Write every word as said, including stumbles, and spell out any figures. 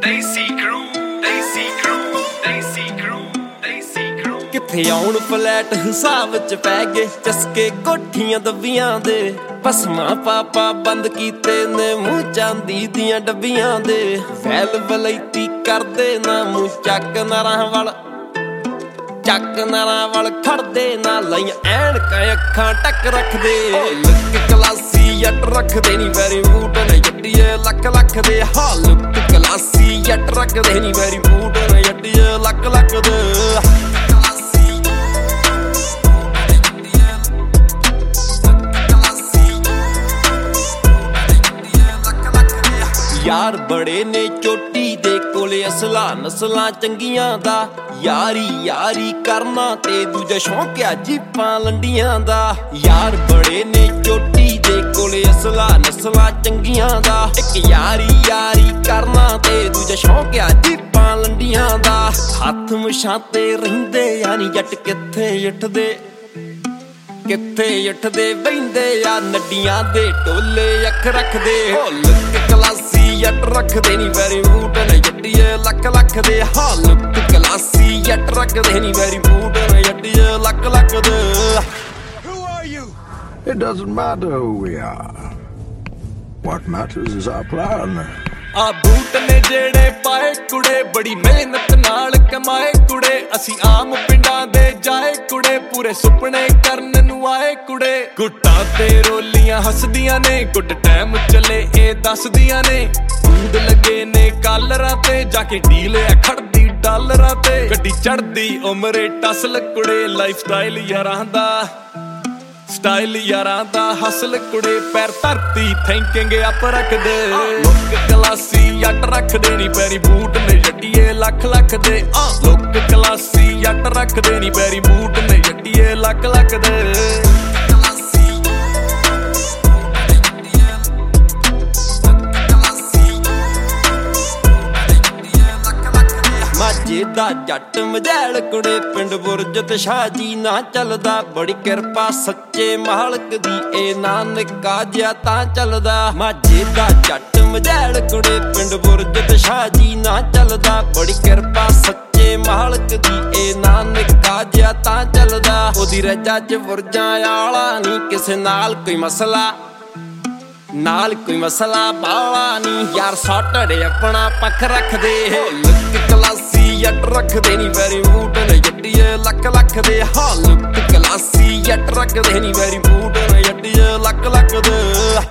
ਦੇਸੀ ਕਰੂ ਦੇਸੀ ਕਰੂ ਦੇਸੀ ਕਰੂ ਦੇਸੀ ਕਰੂ ਕਿੱਥੇ ਆਉਣ ਫਲੈਟ ਹਿਸਾਬ ਚ ਪੈ ਗਏ ਚਸਕੇ ਕੋਠੀਆਂ ਦੱਬੀਆਂ ਦੇ ਭਸਮਾ ਪਾਪਾ ਬੰਦ ਕੀਤੇ ਨੇ ਮੂੰਹ ਚਾਂਦੀ ਦੀਆਂ ਡੱਬੀਆਂ ਦੇ ਵੈਲ ਵਲੈਤੀ ਕਰਦੇ ਨਾ ਮੂੰਹ ਚੱਕ ਨਾਰਾਂ ਵੱਲ ਚੱਕ ਨਾਰਾਂ ਵੱਲ ਖੜਦੇ ਨਾ ਲਈਆਂ ਐਨਕਾਂ ਅੱਖਾਂ ਟੱਕ ਰੱਖਦੇ ਲੁੱਕ ਕਲਾਸੀ ਜੱਟ ਰੱਖਦੇ ਨੀ ਵੈਰੀ ਬੂਟ ਨੇ ਜੱਟੀਏ ਲੱਖ ਲੱਖ ਦੇ ਹਾ ਲੁੱਕ ਕਲਾਸੀ ਜੱਟ ਰੱਖਦੇ ਨੀ ਵੈਰੀ ਬੂਟ ਨੇ ਜੱਟੀਏ ਲੱਖ ਲੱਖ ਦੇ ਯਾਰ ਬੜੇ ਨੇ ਚੋਟੀ ਦੇ ਕੋਲੇ ਅਸਲਾ ਨਸਲਾਂ ਚੰਗੀਆਂ ਦਾ ਯਾਰੀ ਯਾਰੀ ਕਰਨਾ ਤੇ ਦੂਜਾ ਸ਼ੌਂਕਿਆ ਜੀਪਾਂ ਲੰਡੀਆਂ ਦਾ ਯਾਰ ਬੜੇ ਨੇ ਚੋਟੀ ਦੇ ਕੋਲੇ ਅਸਲਾ ਨਸਲਾਂ ਚੰਗੀਆਂ ਦਾ ਇੱਕ ਯਾਰੀ ਯਾਰੀ ਕਰਨਾ ਤੇ ਦੂਜਾ ਸ਼ੌਂਕਿਆ ਜੀਪਾਂ ਲੰਡੀਆਂ ਦਾ ਹੱਥ ਮੁਛਾਂ ਤੇ ਰਹਿੰਦੇ ਯਾਨੀ ਜੱਟ ਕਿੱਥੇ ਉੱਠਦੇ ਕਿੱਥੇ ਉੱਠਦੇ ਬਹਿੰਦੇ ਆ ਨੱਡੀਆਂ ਦੇ ਟੋਲੇ ਅੱਖ ਰੱਖਦੇ ਹੋ ਲੁੱਕ ਕਲਾਸੀ ਜੱਟ ਰੱਖਦੇ ਨੀ ਵੈਰੀ ਬੂਟ ਨੇ ਜੱਟੀਏ ਲੱਖ ਲੱਖ ਦੇ ਹਾ ਲੁੱਕ ਕਲਾਸੀ ਜੱਟ ਰੱਖਦੇ ਨੀ ਵੈਰੀ ਬੂਟ ਨੇ ਜੱਟੀਏ ਲੱਖ ਲੱਖ ਦੇ Who are you? It doesn't matter who we are. What matters is our plan. ਆ ਬੂਟ ਨੇ ਜਿਹੜੇ ਪਾਏ ਕੁੜੇ ਬੜੀ ਮਿਹਨਤ ਨਾਲ ਕਮਾਏ ਕੁੜੇ ਅਸੀਂ ਆਮ ਪਿੰਡਾਂ ਦੇ ਜਾਏ ਕੁੜੇ ਪੂਰੇ ਸੁਪਨੇ ਕਰਨ ਨੂੰ ਆਏ ਕੁੜੇ ਗੁੱਟਾਂ ਤੇ ਰੋਲੀਆਂ ਹੱਸਦੀਆਂ ਨੇ ਗੁੱਡ ਟਾਈਮ ਚੱਲੇ ਇਹ ਦੱਸਦੀਆਂ ਨੇ ਬੂਦ ਲੱਗੇ ਨੇ ਕਾਲਰਾਂ ਤੇ ਜਾ ਕੇ ਡੀਲ ਆ ਖੜਦੀ ਡਾਲਰਾਂ ਤੇ ਗੱਡੀ ਚੜਦੀ ਉਮਰੇ ਟਸਲ ਕੁੜੇ ਲਾਈਫ ਸਟਾਈਲ ਯਾਰਾਂ ਦਾ ਸਟਾਈਲ ਯਾਰਾਂ ਦਾ ਹਸਲ ਕੁੜੇ ਪੈਰ ਧਰਤੀ ਥਿੰਕਿੰਗ ਅਪ ਰੱਖਦੇ ਲੁੱਕ ਕਲਾਸੀ ਜੱਟ ਰੱਖਦੇ ਨੀ ਪੈਰੀ ਬੂਟ ਨੇ ਜੱਟੀਏ ਲੱਖ ਲੱਖ ਦੇ ਆ ਲੁੱਕ ਕਲਾਸੀ ਜੱਟ ਰੱਖਦੇ ਨੀ ਪੈਰੀ ਬੂਟ ਨੇ ਜੱਟੀਏ ਲੱਖ ਲੱਖ ਦੇ ਮਾਝੇ ਦਾ ਜੱਟ ਮਜੈਲ ਕੁੜੇ ਪਿੰਡ ਬੁਰਜ ਤੇ ਸ਼ਾਹਜੀ ਨਾ ਚੱਲਦਾ ਬੜੀ ਕਿਰਪਾ ਸੱਚੇ ਮਾਲਕ ਦੀ ਇਹ ਨਾ ਨਿੱਕਾ ਜਿਹਾ ਤਾਂ ਚੱਲਦਾ ਮਾਝੇ ਦਾ ਜੱਟ ਮਜੈਲ ਕੁੜੇ ਪਿੰਡ ਬੁਰਜ ਤੇ ਸ਼ਾਹਜੀ ਨਾ ਚੱਲਦਾ ਬੜੀ ਕਿਰਪਾ ਸੱਚੇ ਮਾਲਕ ਦੀ ਇਹ ਨਾ ਨਿੱਕਾ ਜਿਹਾ ਤਾਂ ਚੱਲਦਾ ਉਹਦੀ ਰਜਾ ਚ ਬੁਰਜਾਂ ਆਲਾ ਨੀ ਕਿਸੇ ਨਾਲ ਕੋਈ ਮਸਲਾ ਨਾਲ ਕੋਈ ਮਸਲਾ ਬਾਲਾ ਨੀ ਯਾਰ ਸੌਟੜੇ ਆਪਣਾ ਪੱਖ ਰੱਖਦੇ ਲੁੱਕ ਕਲਾਸੀ ਜੱਟ ਰੱਖਦੇ ਨੀ ਵੈਰੀ ਬੂਟ ਨੇ ਜੱਟੀਏ ਲੱਖ ਲੱਖ ਦੇ ਹਾ ਲੁੱਕ ਕਲਾਸੀ ਜੱਟ ਰੱਖਦੇ ਨੀ ਵੈਰੀ ਬੂਟ ਨੇ ਜੱਟੀਏ ਲੱਖ ਲੱਖ ਦੇ